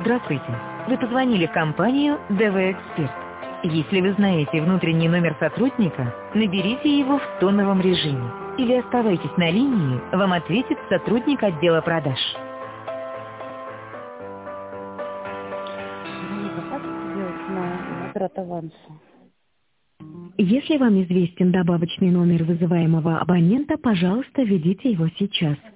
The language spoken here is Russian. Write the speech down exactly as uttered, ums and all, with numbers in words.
Здравствуйте. Вы позвонили в компанию ди ви Эксперт. Если вы знаете внутренний номер сотрудника, наберите его в тоновом режиме. Или оставайтесь на линии, вам ответит сотрудник отдела продаж. Возврат аванса. Если вам известен добавочный номер вызываемого абонента, пожалуйста, введите его сейчас.